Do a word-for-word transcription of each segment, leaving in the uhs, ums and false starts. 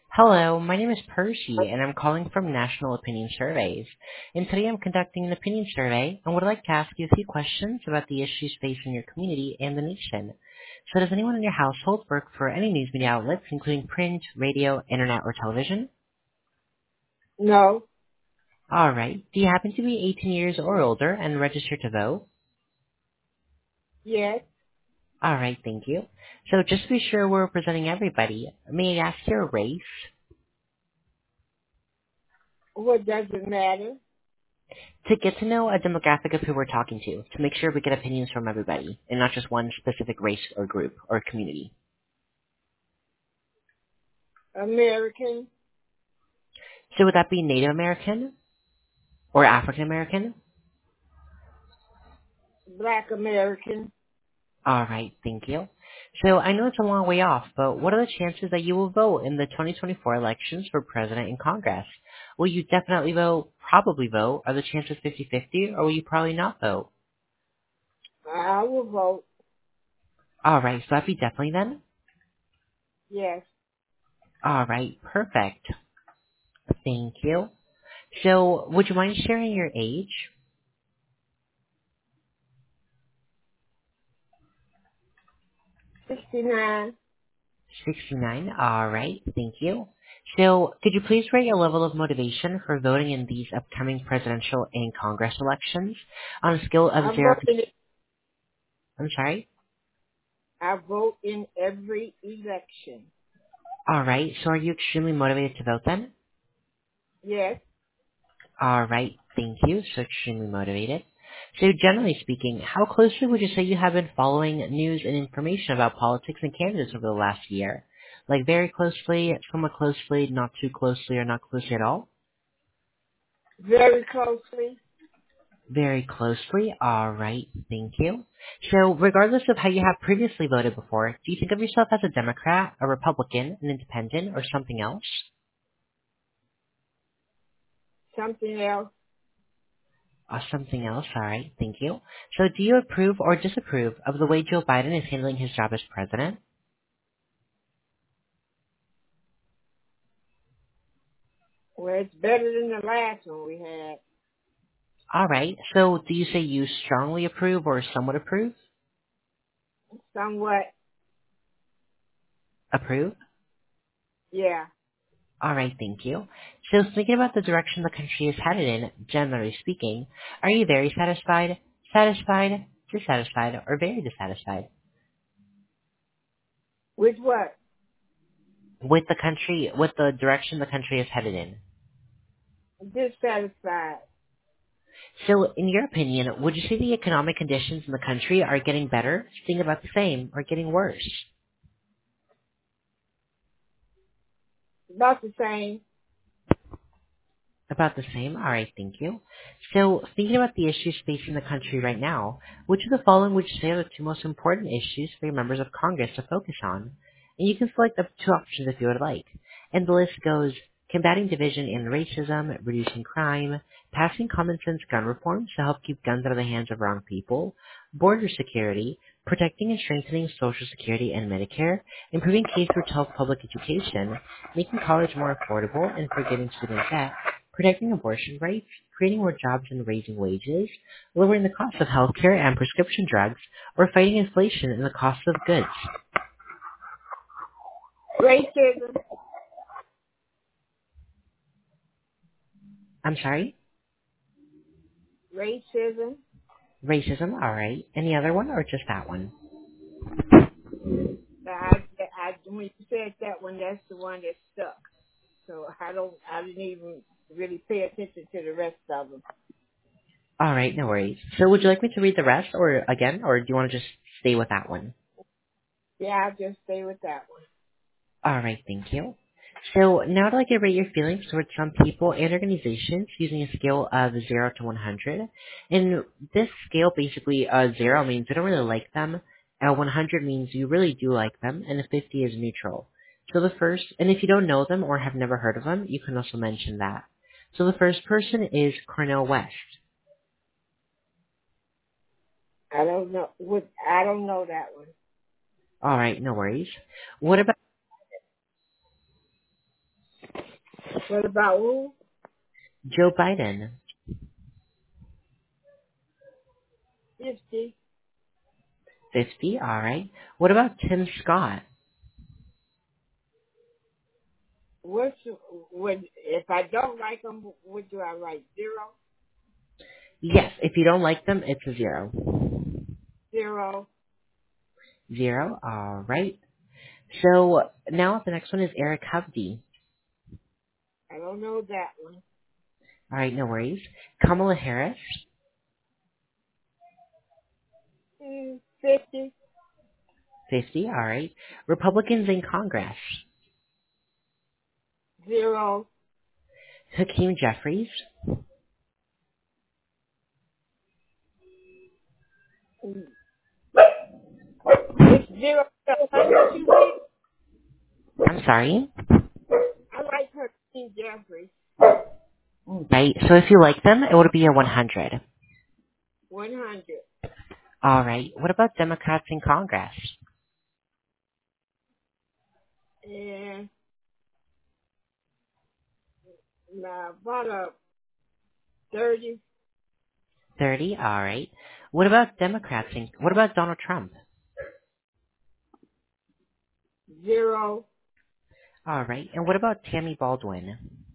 Hello, my name is Percy, and I'm calling from National Opinion Surveys. And today I'm conducting an opinion survey and would like to ask you a few questions about the issues facing your community and the nation. So does anyone in your household work for any news media outlets, including print, radio, internet, or television? No. All right. Do you happen to be eighteen years or older and registered to vote? Yes. All right, thank you. So just to be sure we're representing everybody, may I ask your race? What does it matter? To get to know a demographic of who we're talking to, to make sure we get opinions from everybody, and not just one specific race or group or community. American, So would that be Native American or African American? Black American. All right, thank you. So I know it's a long way off, but what are the chances that you will vote in the twenty twenty-four elections for president and Congress? Will you definitely vote, probably vote? Are the chances fifty-fifty, or will you probably not vote? I will vote. All right, so that'd be definitely then? Yes. All right, perfect. Thank you. So would you mind sharing your age? sixty-nine. sixty-nine. All right. Thank you. So could you please rate your level of motivation for voting in these upcoming presidential and Congress elections on a scale of I zero vote to, in, I'm sorry? I vote in every election. All right. So are you extremely motivated to vote then? Yes. All right. Thank you. So extremely motivated. So generally speaking, how closely would you say you have been following news and information about politics and candidates over the last year? Like very closely, somewhat closely, not too closely, or not closely at all? Very closely. Very closely. All right. Thank you. So, regardless of how you have previously voted before, do you think of yourself as a Democrat, a Republican, an Independent, or something else? Something else. Or something else. All right. Thank you. So, do you approve or disapprove of the way Joe Biden is handling his job as president? Well, it's better than the last one we had. All right. So, do you say you strongly approve or somewhat approve? Somewhat. Approve. Yeah. All right, thank you. So thinking about the direction the country is headed in, generally speaking, are you very satisfied, satisfied, dissatisfied, or very dissatisfied With what? with the country, with the direction the country is headed in? Dissatisfied. So in your opinion, would you say the economic conditions in the country are getting better, staying about the same, or getting worse? About the same. About the same? All right, thank you. So, thinking about the issues facing the country right now, which of the following would you say are the two most important issues for your members of Congress to focus on? And you can select up to two options if you would like. And the list goes combating division and racism, reducing crime, passing common sense gun reforms to help keep guns out of the hands of wrong people, border security, protecting and strengthening Social Security and Medicare, improving K through twelve public education, making college more affordable and forgiving student debt, protecting abortion rights, creating more jobs and raising wages, lowering the cost of healthcare and prescription drugs, or fighting inflation and the cost of goods. Racism. I'm sorry? Racism. Racism, alright. Any other one or just that one? I, I, when you said that one, that's the one that stuck. So I don't, I didn't even really pay attention to the rest of them. Alright, no worries. So would you like me to read the rest or again, or do you want to just stay with that one? Yeah, I'll just stay with that one. Alright, thank you. So now I'd like to rate your feelings towards some people and organizations using a scale of zero to one hundred. And this scale basically, uh, zero means you don't really like them, uh, one hundred means you really do like them, and a fifty is neutral. So the first, and if you don't know them or have never heard of them, you can also mention that. So the first person is Cornel West. I don't know. What I don't know that one. Alright, no worries. What about What about who? Joe Biden. Fifty. fifty, alright. What about Tim Scott? What's would if I don't like them? What do I write? Zero. Yes, if you don't like them, it's a zero. Zero. Zero, alright. So now the next one is Eric Hovde. I don't know that one. Alright, no worries. Kamala Harris. Mm, Fifty. fifty, alright. Republicans in Congress. Zero. Hakeem Jeffries. Mm. It's zero to hundred. You see? I'm sorry. I like her King Jeffrey. Right, so if you like them, it would be a one hundred. One hundred. Alright, what about Democrats in Congress? And uh, about a thirty. thirty, alright. What about Democrats in, what about Donald Trump? Zero. Alright, and what about Tammy Baldwin?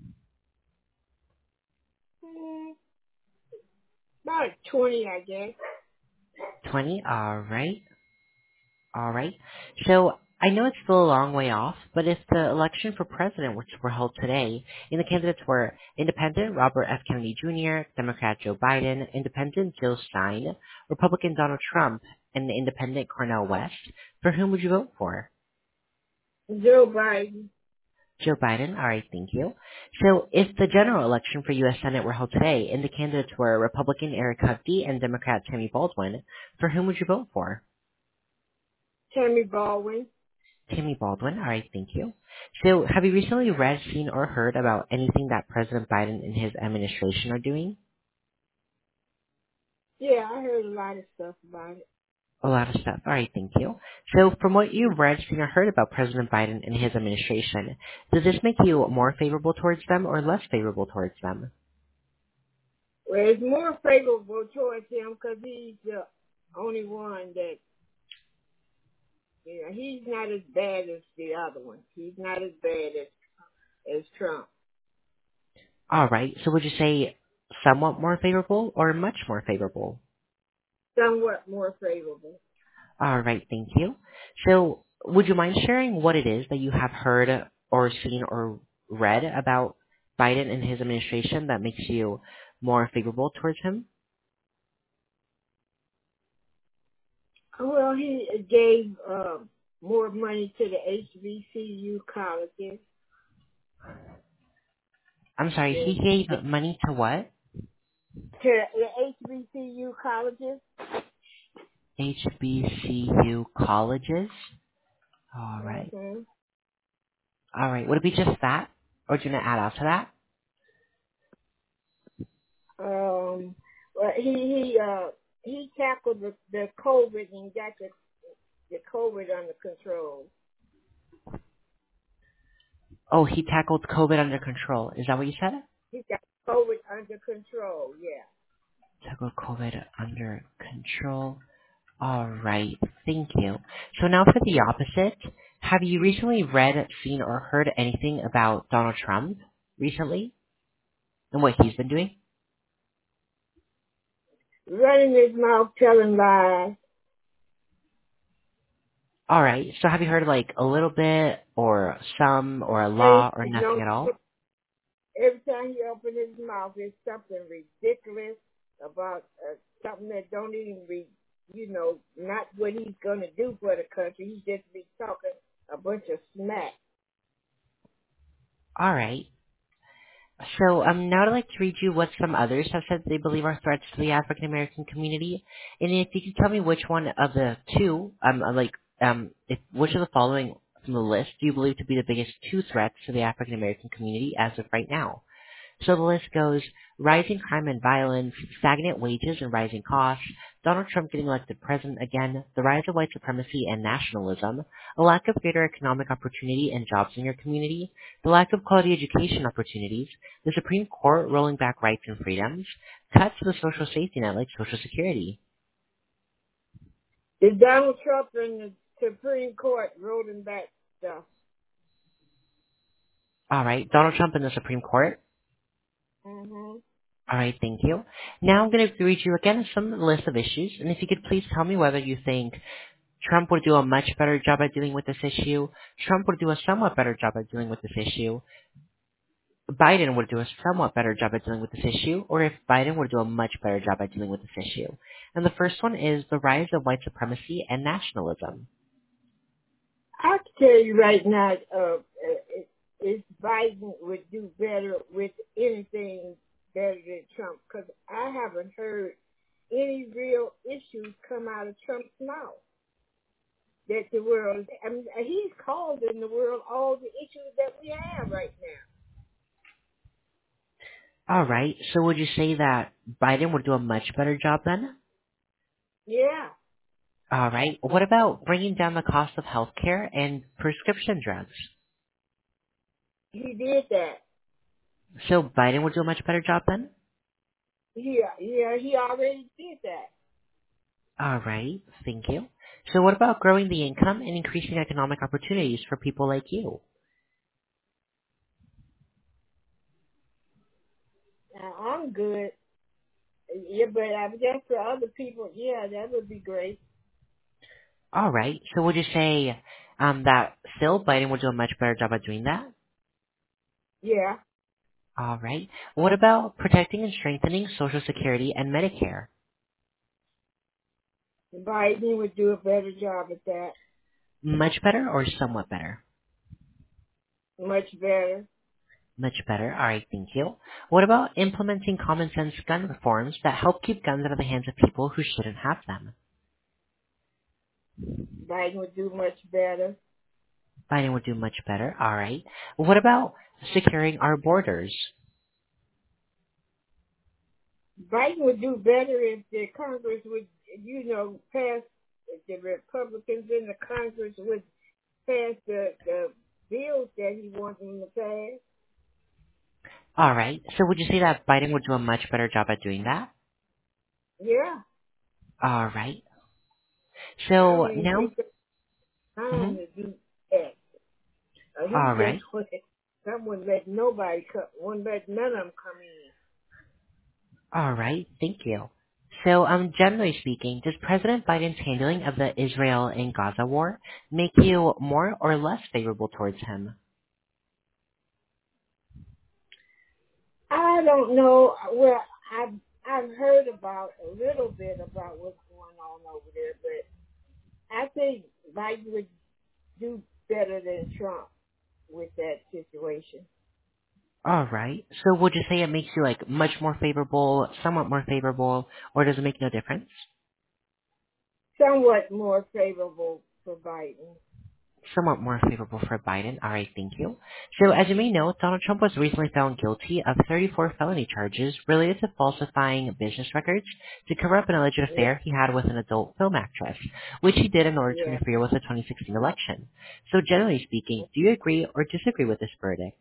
Mm, about a twenty, I guess. twenty, alright. Alright. So, I know it's still a long way off, but if the election for president were, were held today, and the candidates were Independent Robert F. Kennedy Junior, Democrat Joe Biden, Independent Jill Stein, Republican Donald Trump, and the Independent Cornel West, for whom would you vote for? Joe Biden. Joe Biden. All right, thank you. So if the general election for U S. Senate were held today and the candidates were Republican Eric Hovde and Democrat Tammy Baldwin, for whom would you vote for? Tammy Baldwin. Tammy Baldwin. All right, thank you. So have you recently read, seen, or heard about anything that President Biden and his administration are doing? Yeah, I heard a lot of stuff about it. A lot of stuff. All right, thank you. So from what you've read, seen, or heard about President Biden and his administration, does this make you more favorable towards them or less favorable towards them? Well, it's more favorable towards him because he's the only one that, you know, he's not as bad as the other ones. He's not as bad as, as Trump. All right. So would you say somewhat more favorable or much more favorable? Somewhat more favorable. All right. Thank you. So would you mind sharing what it is that you have heard or seen or read about Biden and his administration that makes you more favorable towards him? Well, he gave uh, more money to the H B C U colleges. I'm sorry. And He gave money to what? to the H B C U colleges. H B C U colleges. All right. Mm-hmm. All right. Would it be just that? Or do you want to add on to that? Um, well, he he uh he tackled the, the COVID and got the the COVID under control. Oh, he tackled COVID under control. Is that what you said? He got COVID under control. Yeah. Tackled COVID under control. All right. Thank you. So now for the opposite. Have you recently read, seen, or heard anything about Donald Trump recently and what he's been doing? Running his mouth, telling lies. All right. So have you heard like a little bit or some or a Hey, lot or you nothing know, at all? every time he opens his mouth, it's something ridiculous about uh, something that don't even be, you know, not what he's gonna do for the country. He just be talking a bunch of smack. All right. So um, now I'd like to read you what some others have said they believe are threats to the African American community, and if you could tell me which one of the two, um, uh, like um, if which of the following from the list do you believe to be the biggest two threats to the African American community as of right now? So the list goes rising crime and violence, stagnant wages and rising costs, Donald Trump getting elected president again, the rise of white supremacy and nationalism, a lack of greater economic opportunity and jobs in your community, the lack of quality education opportunities, the Supreme Court rolling back rights and freedoms, cuts to the social safety net like Social Security. Is Donald Trump and the Supreme Court rolling back stuff? All right, Donald Trump in the Supreme Court. Mm-hmm. All right, thank you. Now I'm going to read you again some list of issues, and if you could please tell me whether you think Trump would do a much better job at dealing with this issue, Trump would do a somewhat better job at dealing with this issue, Biden would do a somewhat better job at dealing with this issue, or if Biden would do a much better job at dealing with this issue. And the first one is the rise of white supremacy and nationalism. I can tell you right now, uh, if if Biden would do better with anything better than Trump, because I haven't heard any real issues come out of Trump's mouth that the world, I mean, he's causing the world all the issues that we have right now. All right, so would you say that Biden would do a much better job then? Yeah. All right, what about bringing down the cost of healthcare and prescription drugs? He did that. So Biden would do a much better job then? Yeah, yeah, he already did that. All right, thank you. So what about growing the income and increasing economic opportunities for people like you? Now, I'm good. Yeah, but I guess for other people, yeah, that would be great. All right, so would you say um, that still Biden would do a much better job at doing that? Yeah. All right. What about protecting and strengthening Social Security and Medicare? Biden would do a better job at that. Much better or somewhat better? Much better. Much better. All right, thank you. What about implementing common sense gun reforms that help keep guns out of the hands of people who shouldn't have them? Biden would do much better. Biden would do much better. All right. What about securing our borders? Biden would do better if the Congress would, you know, pass, if the Republicans in the Congress would pass the, the bills that he wants them to pass. All right. So would you say that Biden would do a much better job at doing that? Yeah. All right. I So don't even now, think there's time mhm. to do that. Uh, he All right. just would, someone let nobody come, wouldn't let none of them come in. All right. Thank you. So, um, generally speaking, does President Biden's handling of the Israel and Gaza war make you more or less favorable towards him? I don't know. Well, I've I've heard about a little bit about what's going on over there, but I think Biden would do better than Trump with that situation. All right. So would you say it makes you like much more favorable, somewhat more favorable, or does it make no difference? Somewhat more favorable for Biden. Somewhat more favorable for Biden. All right, thank you. So as you may know, Donald Trump was recently found guilty of thirty-four felony charges related to falsifying business records to cover up an alleged Yeah, affair he had with an adult film actress, which he did in order to yeah, interfere with the twenty sixteen election. So generally speaking, do you agree or disagree with this verdict?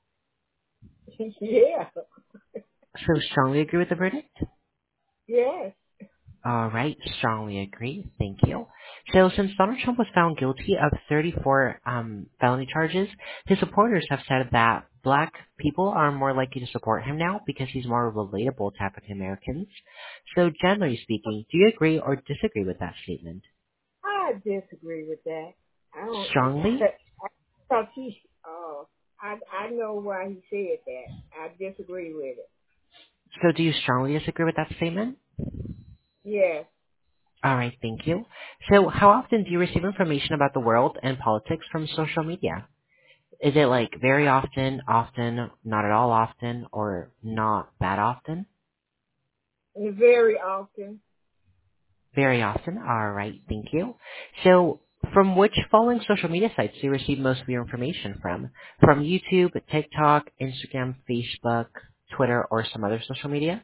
yeah, So strongly agree with the verdict? yes. All right, strongly agree. Thank you. So since Donald Trump was found guilty of thirty-four um, felony charges, his supporters have said that black people are more likely to support him now because he's more relatable to African Americans. So generally speaking, do you agree or disagree with that statement? I disagree with that. I don't. Strongly? I thought he. Uh, I I know why he said that. I disagree with it. So do you strongly disagree with that statement? Yes. All right, thank you. So how often do you receive information about the world and politics from social media? Is it like very often, often, not at all often, or not that often? Very often. Very often. All right, thank you. So, from which following social media sites do you receive most of your information from? From YouTube, TikTok, Instagram, Facebook, Twitter, or some other social media?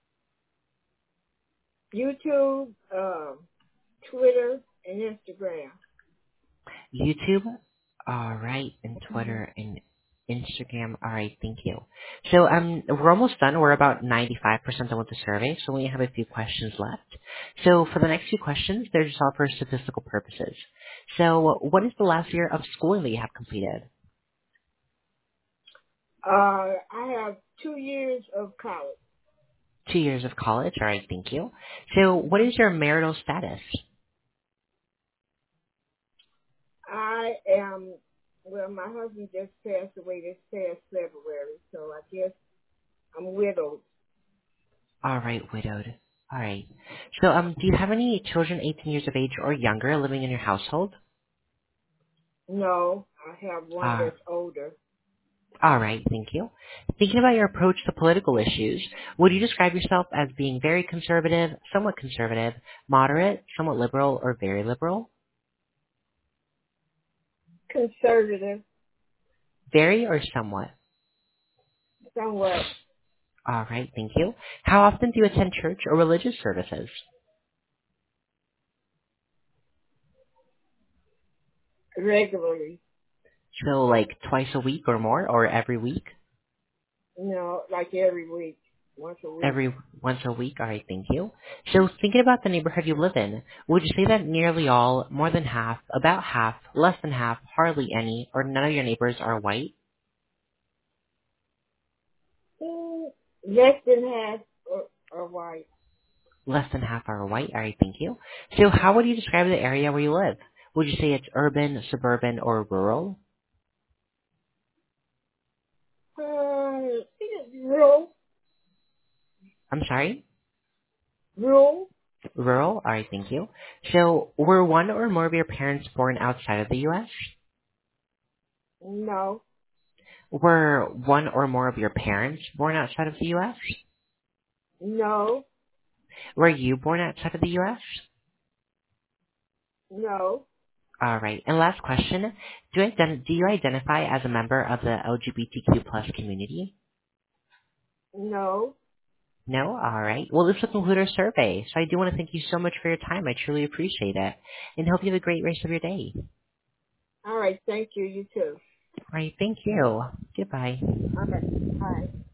YouTube, um, Twitter, and Instagram. YouTube? All right, and Mm-hmm. Twitter and Instagram. All right, thank you. So um, we're almost done. We're about ninety-five percent done with the survey, so we only have a few questions left. So for the next few questions, they're just all for statistical purposes. So what is the last year of schooling that you have completed? Uh, I have two years of college. Two years of college. All right, thank you. So what is your marital status? I am, well, my husband just passed away this past February, so I guess I'm widowed. All right, widowed. All right. So um, do you have any children eighteen years of age or younger living in your household? No, I have one Uh, that's older. all right, thank you. Thinking about your approach to political issues, would you describe yourself as being very conservative, somewhat conservative, moderate, somewhat liberal, or very liberal? Conservative, Very or somewhat? somewhat All right, thank you. How often do you attend church or religious services? regularly. So like twice a week or more, or every week? You know, like every week, once a week. Every once a week? All right, thank you. So thinking about the neighborhood you live in, would you say that nearly all, more than half, about half, less than half, hardly any, or none of your neighbors are white? Mm, less than half are, are white. Less than half are white? All right, thank you. So how would you describe the area where you live? Would you say it's urban, suburban, or rural? Uh, rural, I'm sorry? rural, Rural? All right, thank you. So were one or more of your parents born outside of the U S? no, Were one or more of your parents born outside of the U S? no, Were you born outside of the U S? no, All right. And last question. Do you, ident- do you identify as a member of the L G B T Q plus community? no. No? All right. Well, this will conclude our survey. So I do want to thank you so much for your time. I truly appreciate it. And hope you have a great rest of your day. All right, thank you, you too. All right. Thank you. Goodbye. All right, bye.